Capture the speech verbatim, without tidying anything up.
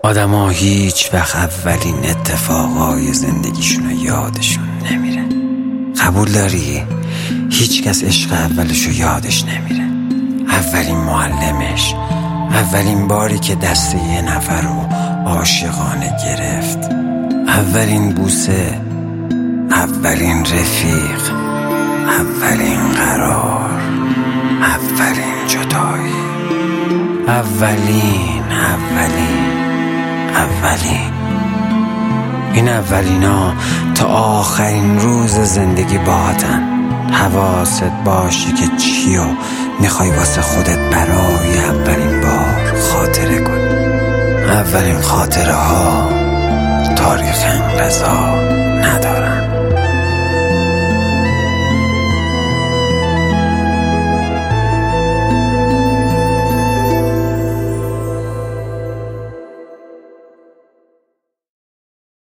آدما هیچ وقت اولین اتفاقای زندگیشونو یادشون نمیره. قبول داری؟ هیچ کس عشق اولشو یادش نمیره. اولین معلمش، اولین باری که دست یه نفر رو عاشقانه گرفت، اولین بوسه، اولین رفیق، اولین قرار، اولین جدایی، اولین اولین اولین این اولینا تا آخرین روز زندگی باهاتن. حواست باشه که چیو میخوای واسه خودت برای اولین بار خاطره کنی. اولین خاطره ها تاریخ انقضا ندارن.